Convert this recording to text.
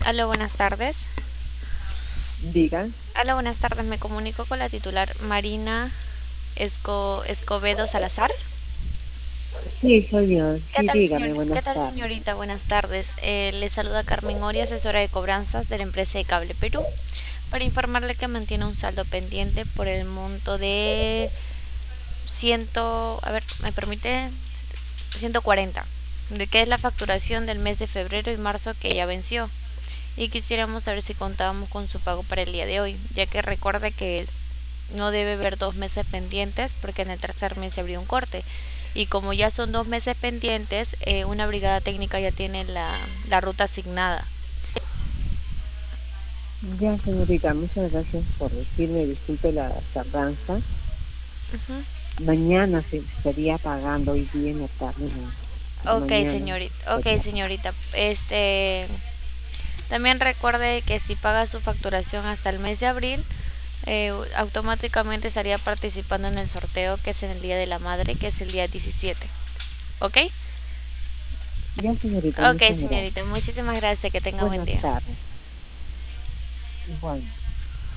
Aló, buenas tardes. Diga, Aló, buenas tardes. Me comunico con la titular Marina Escobedo Salazar. sí, soy yo. ¿Qué Sí, tal, dígame, buenas qué tal, tardes. señorita? Buenas tardes. Le saluda Carmen Ori, asesora de cobranzas de la empresa de Cable Perú, para informarle que mantiene un saldo pendiente por el monto de a ver, ¿me permite? 140, de que es la facturación del mes de febrero y marzo que ya venció. Y quisiéramos saber si contábamos con su pago para el día de hoy, ya que recuerde que no debe haber 2 meses pendientes porque en el tercer mes se abrió un corte. Y como ya son 2 meses pendientes, una brigada técnica ya tiene la ruta asignada. Ya, señorita, muchas gracias por decirme, disculpe la tardanza. Ujú. Mañana se estaría pagando, hoy día en la tarde, no. Ok, Mañana señorita. Ok, estaría pagando. señorita. También recuerde que si paga su facturación hasta el mes de abril, automáticamente estaría participando en el sorteo que es en el Día de la Madre, que es el día 17. ¿Ok? Ya, señorita, Ok, muchas señorita. gracias. Muchísimas gracias. Que tenga buen Buenas día. tardes. Igual.